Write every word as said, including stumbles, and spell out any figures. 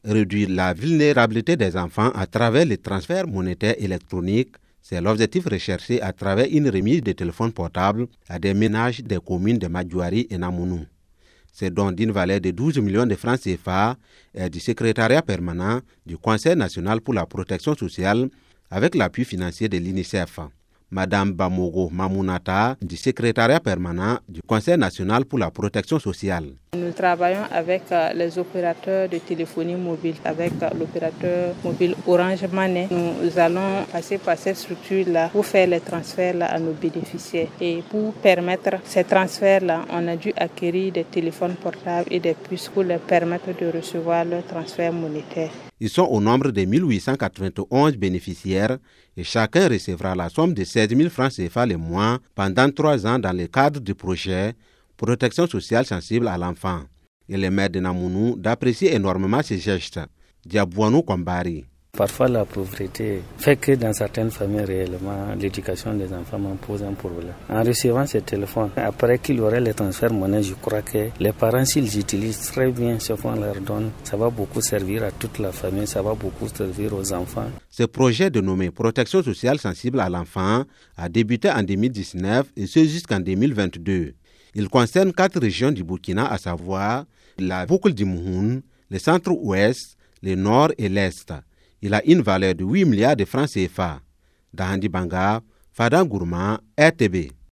réduire la vulnérabilité des enfants à travers les transferts monétaires électroniques. C'est l'objectif recherché à travers une remise de téléphones portables à des ménages des communes de Madjouari et Namounou. C'est donc d'une valeur de douze millions de francs C F A et du secrétariat permanent du Conseil national pour la protection sociale avec l'appui financier de l'UNICEF. Madame Bamogo Mamounata du secrétariat permanent du Conseil national pour la protection sociale. Nous travaillons avec les opérateurs de téléphonie mobile, avec l'opérateur mobile Orange Money. Nous allons passer par cette structure-là pour faire les transferts à nos bénéficiaires. Et pour permettre ces transferts-là, on a dû acquérir des téléphones portables et des puces pour leur permettre de recevoir leurs transferts monétaires. Ils sont au nombre de mille huit cent quatre-vingt-onze bénéficiaires et chacun recevra la somme de seize mille francs C F A le mois pendant trois ans dans le cadre du projet Protection sociale sensible à l'enfant. Et le maire de Namounou d'apprécier énormément ces gestes. Diabouanou Kwambari. Parfois, la pauvreté fait que dans certaines familles, réellement, l'éducation des enfants m'en pose un problème. En recevant ces téléphones, après qu'il y aurait les transferts monnaie, je crois que les parents, s'ils utilisent très bien ce qu'on leur donne, ça va beaucoup servir à toute la famille, ça va beaucoup servir aux enfants. Ce projet dénommé Protection sociale sensible à l'enfant a débuté en deux mille dix-neuf et ce jusqu'en deux mille vingt-deux. Il concerne quatre régions du Burkina, à savoir la boucle du Mouhoun, le centre-ouest, le nord et l'est. Il a une valeur de huit milliards de francs C F A. Dahandi Banga, Fadan Gourma, R T B.